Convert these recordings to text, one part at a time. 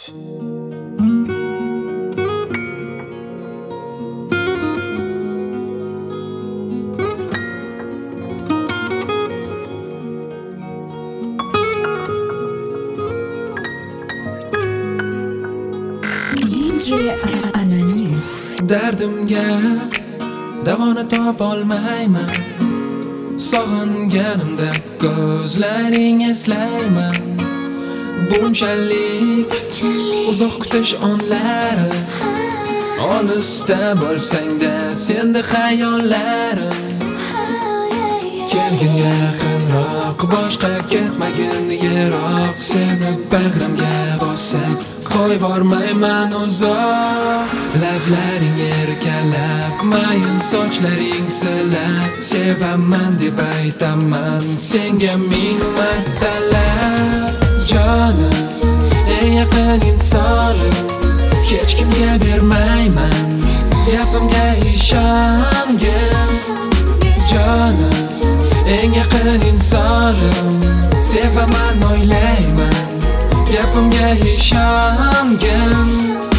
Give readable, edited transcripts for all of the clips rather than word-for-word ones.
Dardimga davoni topolmayman, sog'inganimda ko'zlaring eslayman. Bunchalik uzoq kutish onlari, olisda bo'lsang-da senda xayollarim. Kelgin yaqinroq, boshqa ketmagin yiroq, seni bag'rimga bosib qo'y bormayman uzoq. Lablaring erkalab, mayin sochlaring silab, sevaman deb aytaman senga ming martalab. Jonim, eng yaqin insonim, hech kimga bermayman, gapimga ishongin. Jonim, eng yaqin insonim, sevaman o'ylayman, gapimga ishongin.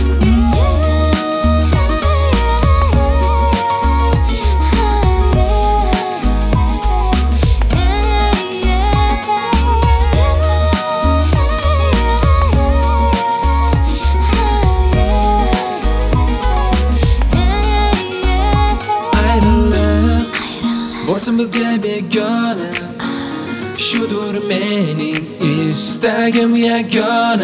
Bo'lsin bizga begona, shudur mening istagim yagona.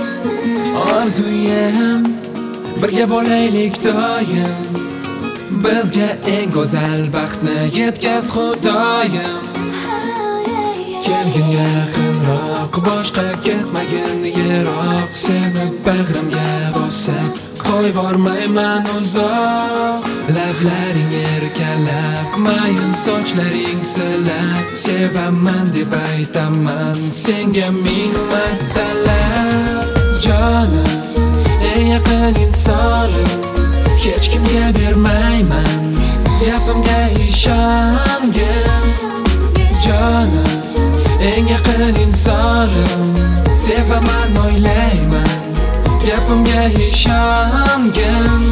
Orzuyim birga bo'laylik doim, bizga eng go'zal baxtni yetkaz Xudoyim. Kelgin yaqinroq, boshqa ketmagin yiroq, seni bag'rimga bosib qo'y bormayman uzoq. Lablaring erkalab, mayin sochlaring silab, sevaman deb aytaman senga ming martalab. Jonim, eng yaqin insonim, hech kimga bermayman, gapimga ishongin. Jonim, eng yaqin insonim, sevaman o'ylayman, gapimga ishongin.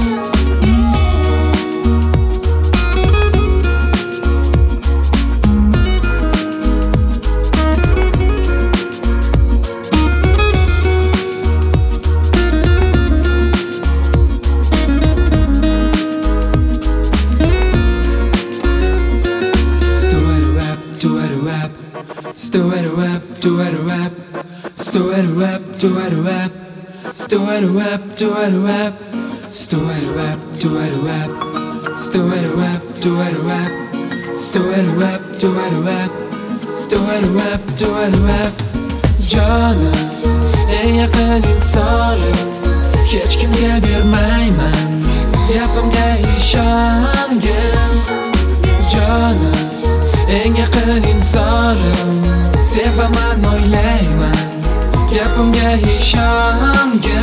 Do it rap, do it rap, do it rap, do it rap, do it rap, do it rap, do it rap, do it rap, do it rap, do it rap, do it rap, do it rap, do it rap. Jonim, eng yaqin insonim, hech kimga bermayman, gapimga ishongin. Jonim, eng yaqin insonim, sevaman o'ylayman, gapimga ishongin.